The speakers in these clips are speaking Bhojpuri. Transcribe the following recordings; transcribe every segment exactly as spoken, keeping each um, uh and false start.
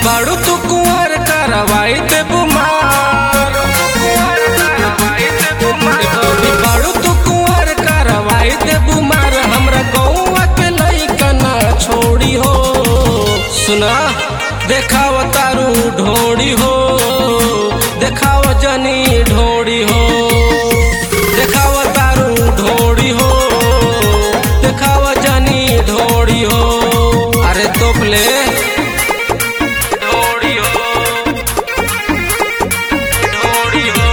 बाड़ू तू कुंवर करवाई दे बुमार, बाड़ू तू कुंवर करवाई दे बुमार, हमरा गौवा के लइका ना छोड़ी हो। सुना देखाव तारू ढोड़ी हो, देखाव जनी ढोड़ी हो, देखाव तारू ढोड़ी हो, देखाव जनी ढोड़ी हो। अरे तोपले ढोड़ी हो, ढोड़ी हो,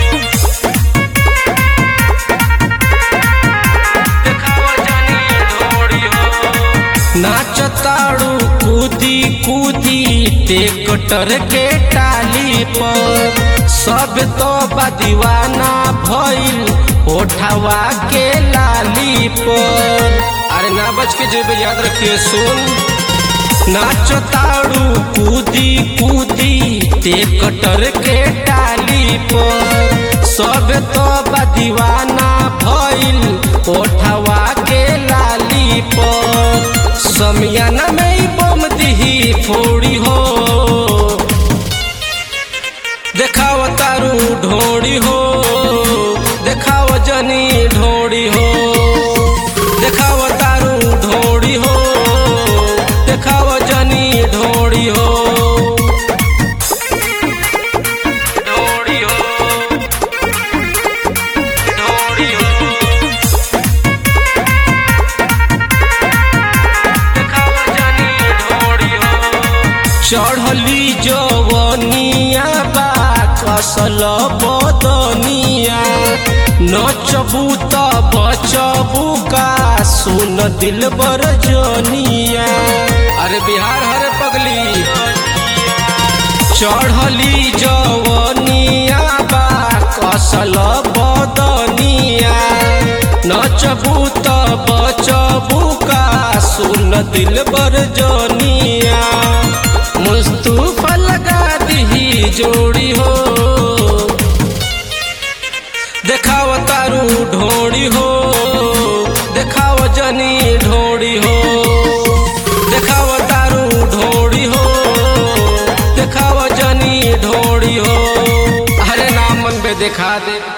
देखाव जनी ढोड़ी हो। नाचताड़ू कूदी कूदी टेकटर के टाली पर, सब तो बदीवाना भइल ओठवा के लाली पर। अरे ना बच के जेब याद रखिए सुन। नाचताड़ू कूदी कूदी टेकटर के टाली पर, सब तो बदीवाना भइल ओठवा के लाली पर। समियाना में बम दिही फोड़ी हो, देखाव तारू ढोड़ी हो, देखाव जनी ढोड़ी हो, देखाव तारू ढोड़ी हो, देखाव जनी ढोड़ी हो, ढोड़ी हो, ढोड़ी हो, देखाव जनी ढोड़ी हो। चढ़ली जवनिया बा कसल बदनिया, नचबू त बचबू का सुन दिल बर जनिया। अरे बिहार हरे पगली। चढ़ली जवनिया बा कसल बदनिया, नचबू त बचबू का सुन दिल बर जनिया। मुस्तफा लगा दिही जोड़ी हो, देखाव तारू ढोड़ी हो, देखाव जनी ढोड़ी हो, देखाव तारू ढोड़ी हो, देखाव जनी ढोड़ी हो। अरे नाम मन पे दिखा दे।